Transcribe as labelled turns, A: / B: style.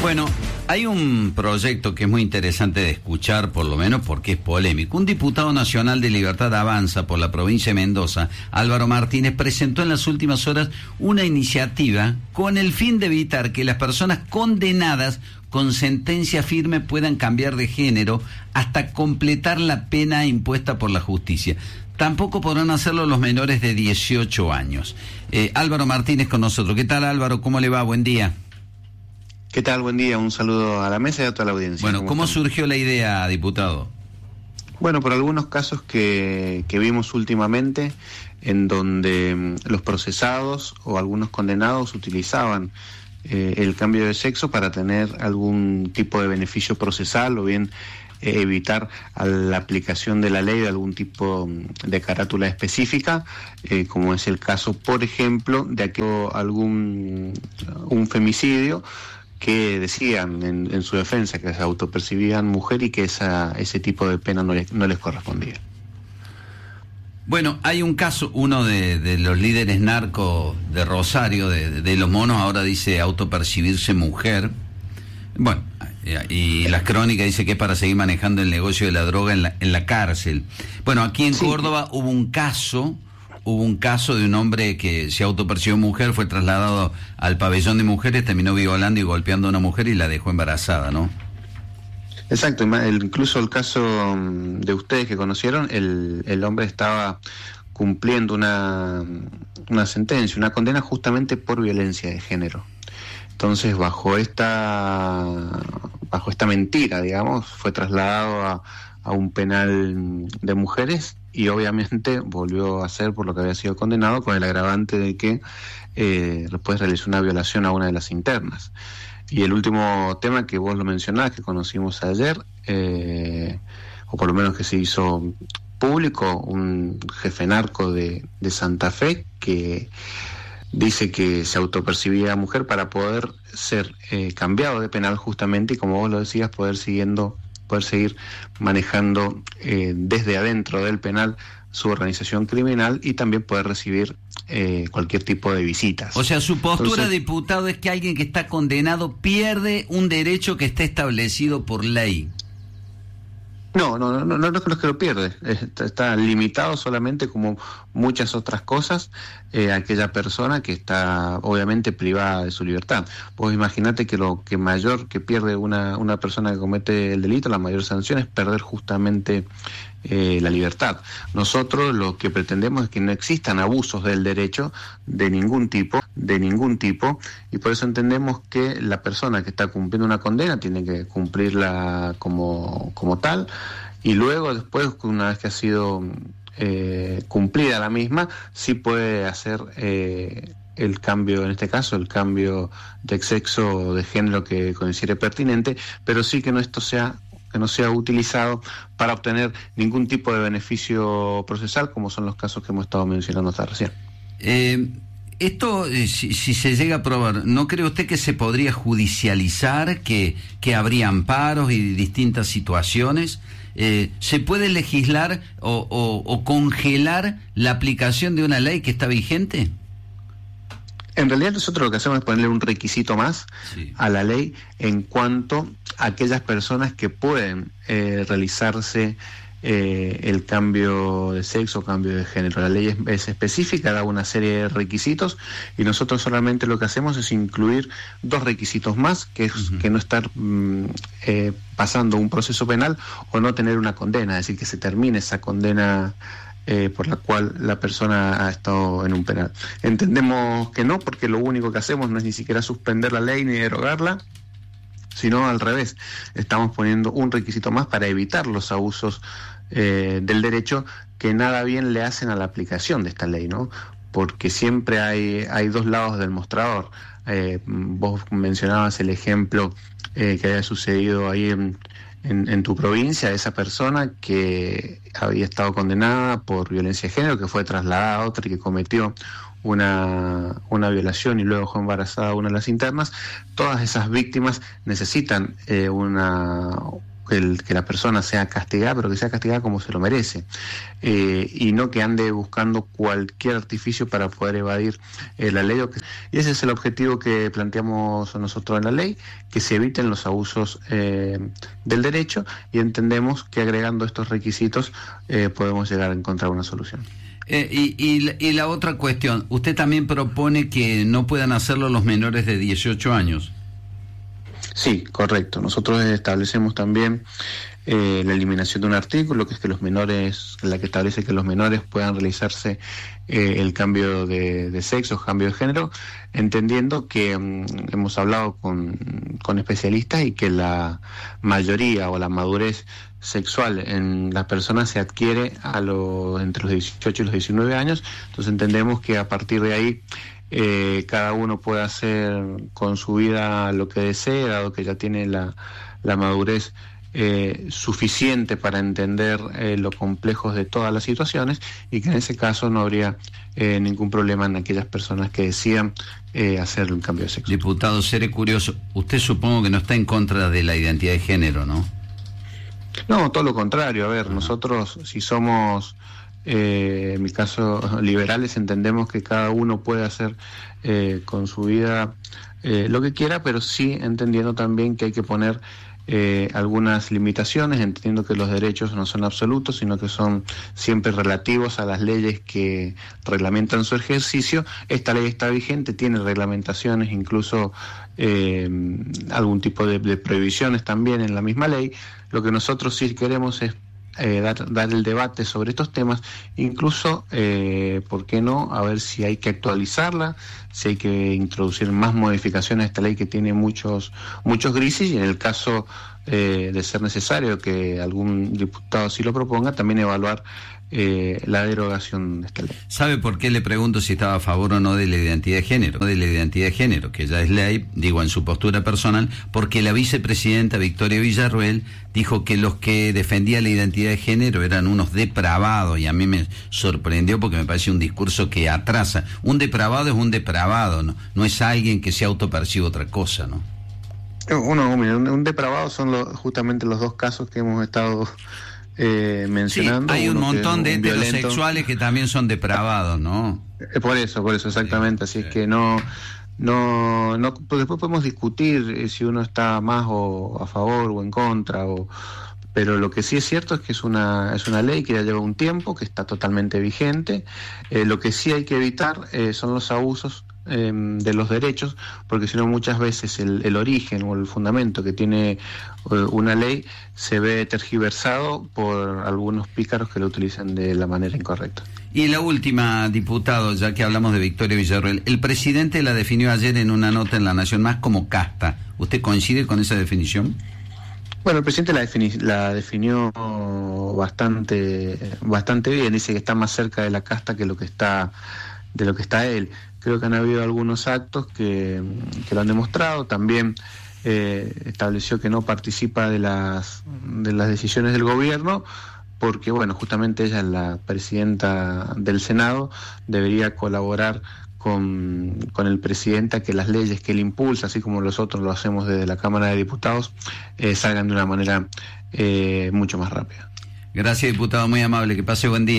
A: Bueno, hay un proyecto que es muy interesante de escuchar, por lo menos porque es polémico. Un diputado nacional de Libertad Avanza por la provincia de Mendoza, Álvaro Martínez, presentó en las últimas horas una iniciativa con el fin de evitar que las personas condenadas con sentencia firme puedan cambiar de género hasta completar la pena impuesta por la justicia. Tampoco podrán hacerlo los menores de 18 años. Álvaro Martínez con nosotros. ¿Qué tal, Álvaro? ¿Cómo le va? Buen día.
B: ¿Qué tal? Buen día. Un saludo a la mesa y a toda la audiencia.
A: Bueno, ¿cómo surgió la idea, diputado?
B: Bueno, por algunos casos que vimos últimamente, en donde los procesados o algunos condenados utilizaban el cambio de sexo para tener algún tipo de beneficio procesal o bien evitar a la aplicación de la ley de algún tipo de carátula específica, como es el caso, por ejemplo, de un femicidio que decían en su defensa que se autopercibían mujer y que ese tipo de pena no les correspondía.
A: Bueno, hay un caso, uno de los líderes narcos de Rosario, de Los Monos, ahora dice autopercibirse mujer. Bueno, y las crónicas dice que es para seguir manejando el negocio de la droga en la cárcel. Bueno, aquí en Córdoba hubo un caso de un hombre que se autopercibió mujer, fue trasladado al pabellón de mujeres, terminó violando y golpeando a una mujer y la dejó embarazada, ¿no?
B: Exacto, incluso el caso de ustedes que conocieron, el hombre estaba cumpliendo una sentencia, una condena justamente por violencia de género. Entonces, bajo esta mentira, digamos, fue trasladado a un penal de mujeres y obviamente volvió a ser por lo que había sido condenado, con el agravante de que después realizó una violación a una de las internas. Y el último tema que vos lo mencionás, que conocimos ayer, o por lo menos que se hizo público, un jefe narco de Santa Fe que dice que se autopercibía mujer para poder ser cambiado de penal justamente, y como vos lo decías, poder seguir manejando desde adentro del penal su organización criminal y también poder recibir cualquier tipo de visitas.
A: O sea, su postura, diputado, es que alguien que está condenado pierde un derecho que está establecido por ley.
B: No es que lo pierde, está limitado solamente, como muchas otras cosas, aquella persona que está obviamente privada de su libertad. Vos imaginate que lo que mayor que pierde una persona que comete el delito, la mayor sanción es perder justamente la libertad. Nosotros lo que pretendemos es que no existan abusos del derecho de ningún tipo, y por eso entendemos que la persona que está cumpliendo una condena tiene que cumplirla como tal, y luego después, una vez que ha sido cumplida la misma, sí puede hacer el cambio, en este caso el cambio de sexo o de género que considere pertinente, pero sí que no sea utilizado para obtener ningún tipo de beneficio procesal, como son los casos que hemos estado mencionando hasta recién.
A: Esto, si se llega a probar, ¿no cree usted que se podría judicializar, que habría amparos y distintas situaciones? ¿Se puede legislar o congelar la aplicación de una ley que está vigente?
B: En realidad nosotros lo que hacemos es ponerle un requisito más a la ley en cuanto a aquellas personas que pueden realizarse el cambio de sexo, cambio de género. La ley es específica, da una serie de requisitos, y nosotros solamente lo que hacemos es incluir 2 requisitos más, que es que no estar pasando un proceso penal o no tener una condena, es decir, que se termine esa condena por la cual la persona ha estado en un penal. Entendemos que no, porque lo único que hacemos no es ni siquiera suspender la ley ni derogarla, sino al revés, estamos poniendo un requisito más para evitar los abusos del derecho que nada bien le hacen a la aplicación de esta ley, ¿no? Porque siempre hay 2 lados del mostrador. Vos mencionabas el ejemplo que había sucedido ahí en tu provincia, esa persona que había estado condenada por violencia de género, que fue trasladada a otra y que cometió una violación y luego dejó embarazada a una de las internas. Todas esas víctimas necesitan que la persona sea castigada, pero que sea castigada como se lo merece, y no que ande buscando cualquier artificio para poder evadir la ley. Y ese es el objetivo que planteamos nosotros en la ley, que se eviten los abusos del derecho, y entendemos que agregando estos requisitos podemos llegar a encontrar una solución.
A: Y la otra cuestión, usted también propone que no puedan hacerlo los menores de 18 años.
B: Sí, correcto. Nosotros establecemos también la eliminación de un artículo, que es que los menores, la que establece que los menores puedan realizarse el cambio de sexo, cambio de género, entendiendo que hemos hablado con especialistas y que la mayoría o la madurez sexual en las personas se adquiere entre los 18 y los 19 años, entonces entendemos que a partir de ahí cada uno puede hacer con su vida lo que desee, dado que ya tiene la madurez suficiente para entender lo complejos de todas las situaciones, y que en ese caso no habría ningún problema en aquellas personas que decidan hacer un cambio de sexo.
A: Diputado, seré curioso, usted supongo que no está en contra de la identidad de género, ¿no?
B: No, todo lo contrario. A ver, nosotros, si somos en mi caso liberales, entendemos que cada uno puede hacer con su vida lo que quiera, pero sí entendiendo también que hay que poner algunas limitaciones, entendiendo que los derechos no son absolutos, sino que son siempre relativos a las leyes que reglamentan su ejercicio. Esta ley está vigente, tiene reglamentaciones, incluso algún tipo de prohibiciones también en la misma ley. Lo que nosotros sí queremos es dar el debate sobre estos temas, incluso, ¿por qué no? A ver si hay que actualizarla, si hay que introducir más modificaciones a esta ley que tiene muchos grises, y en el caso de ser necesario que algún diputado sí lo proponga, también evaluar la derogación de esta ley.
A: ¿Sabe por qué le pregunto si estaba a favor o no de la identidad de género? De la identidad de género, que ya es ley, digo en su postura personal, porque la vicepresidenta Victoria Villarruel dijo que los que defendían la identidad de género eran unos depravados, y a mí me sorprendió porque me parece un discurso que atrasa. Un depravado es un depravado, no es alguien que se autopercibe otra cosa, ¿no?
B: Un depravado son justamente los dos casos que hemos estado mencionando.
A: Sí, hay un montón de heterosexuales que también son depravados, ¿no?
B: Por eso, exactamente. Así es que no, pues después podemos discutir si uno está más o a favor o en contra, pero lo que sí es cierto es que es una ley que ya lleva un tiempo, que está totalmente vigente. Lo que sí hay que evitar son los abusos de los derechos, porque si no muchas veces el origen o el fundamento que tiene una ley se ve tergiversado por algunos pícaros que lo utilizan de la manera incorrecta.
A: Y la última, diputado, ya que hablamos de Victoria Villarruel, el presidente la definió ayer en una nota en La Nación Más como casta. ¿Usted coincide con esa definición?
B: Bueno, el presidente la definió bastante bien. Dice que está más cerca de la casta que de lo que está él. Creo que han habido algunos actos que lo han demostrado. También estableció que no participa de las decisiones del gobierno, porque bueno, justamente ella es la presidenta del Senado, debería colaborar con el presidente a que las leyes que él impulsa, así como nosotros lo hacemos desde la Cámara de Diputados, salgan de una manera mucho más rápida.
A: Gracias, diputado, muy amable, que pase buen día.